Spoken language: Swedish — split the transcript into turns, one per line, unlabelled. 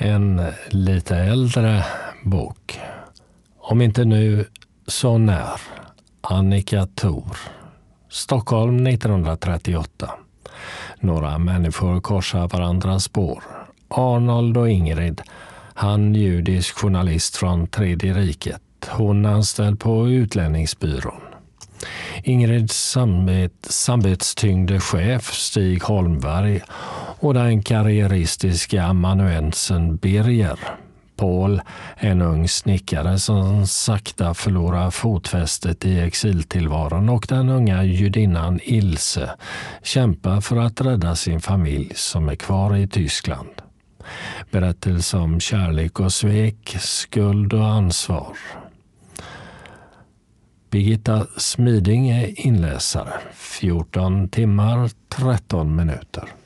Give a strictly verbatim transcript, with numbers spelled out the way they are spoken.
en lite äldre bok. Om inte nu, så när. Annika Thor. Stockholm nittonhundratrettioåtta. Några människor korsar varandras spår. Arnold och Ingrid, han judisk journalist från Tredje riket. Hon anställd på utlänningsbyrån. Ingrids samvet, samvetstyngde chef Stig Holmberg och den karriäristiska amanuensen Birger. Paul, en ung snickare som sakta förlorar fotfästet i exiltillvaron, och den unga judinnan Ilse kämpar för att rädda sin familj som är kvar i Tyskland. Berättelse om kärlek och svek, skuld och ansvar. Birgitta Smiding är inläsare. fjorton timmar, tretton minuter.